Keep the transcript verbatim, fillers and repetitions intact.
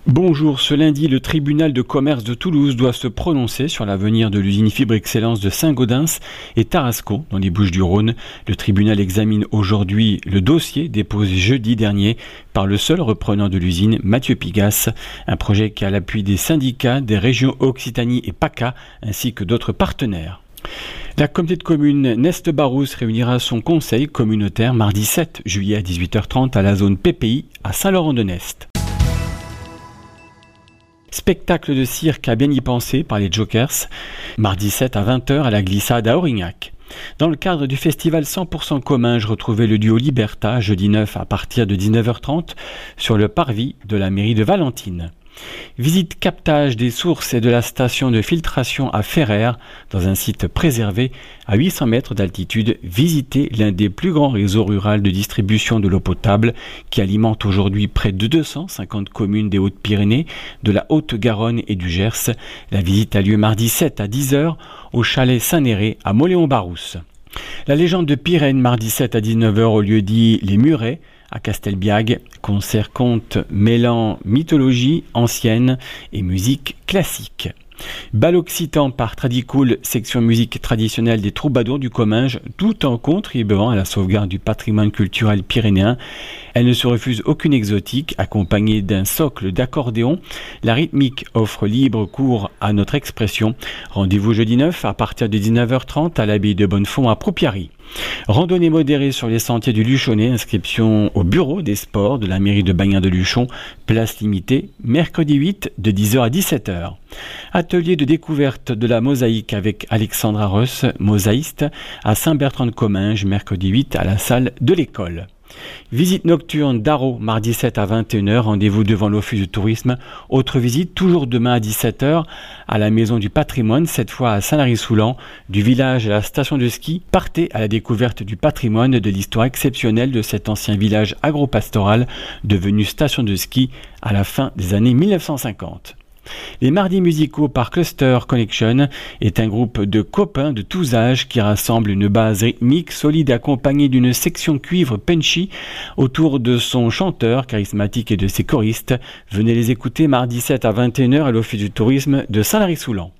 Bonjour, ce lundi, le tribunal de commerce de Toulouse doit se prononcer sur l'avenir de l'usine Fibre Excellence de Saint-Gaudens et Tarascon, dans les Bouches-du-Rhône. Le tribunal examine aujourd'hui le dossier déposé jeudi dernier par le seul reprenant de l'usine, Mathieu Pigasse, un projet qui a l'appui des syndicats, des régions Occitanie et PACA, ainsi que d'autres partenaires. La communauté de communes Neste-Barousse réunira son conseil communautaire mardi sept juillet à dix-huit heures trente à la zone P P I à Saint-Laurent-de-Neste. Spectacle de cirque à bien y penser par les Jokers, mardi sept à vingt heures à la Glissade à Aurignac. Dans le cadre du festival cent pour cent commun, je retrouvais le duo Liberta jeudi neuf à partir de dix-neuf heures trente sur le parvis de la mairie de Valentine. Visite captage des sources et de la station de filtration à Ferrer, dans un site préservé à huit cents mètres d'altitude. Visitez l'un des plus grands réseaux ruraux de distribution de l'eau potable qui alimente aujourd'hui près de deux cent cinquante communes des Hautes-Pyrénées, de la Haute-Garonne et du Gers. La visite a lieu mardi sept à dix heures au chalet Saint-Néré à Mauléon-Barousse. La légende de Pirène, mardi sept à dix-neuf heures au lieu dit Les Murets, à Castelbiag, concert conte mêlant mythologie ancienne et musique classique. Bal occitan par Tradicool, section musique traditionnelle des troubadours du Comminges, tout en contribuant à la sauvegarde du patrimoine culturel pyrénéen. Elle ne se refuse aucune exotique, accompagnée d'un socle d'accordéon. La rythmique offre libre cours à notre expression. Rendez-vous jeudi neuf à partir de dix-neuf heures trente à l'abbaye de Bonnefond à Proupiary. Randonnée modérée sur les sentiers du Luchonnet, inscription au bureau des sports de la mairie de Bagnin-de-Luchon, place limitée, mercredi huit de dix heures à dix-sept heures. Atelier de découverte de la mosaïque avec Alexandra Ross, mosaïste, à Saint-Bertrand-de-Comminges, mercredi huit à la salle de l'école. Visite nocturne d'Arros, mardi sept à vingt et une heures, rendez-vous devant l'office de tourisme. Autre visite, toujours demain à dix-sept heures, à la maison du patrimoine, cette fois à Saint-Lary-Soulan. Du village à la station de ski, partez à la découverte du patrimoine, de l'histoire exceptionnelle de cet ancien village agropastoral devenu station de ski à la fin des années mille neuf cent cinquante. Les mardis musicaux par Cluster Connection est un groupe de copains de tous âges qui rassemble une base rythmique solide accompagnée d'une section cuivre punchy autour de son chanteur charismatique et de ses choristes. Venez les écouter mardi sept à vingt et une heures à l'Office du tourisme de Saint-Lary-Soulan.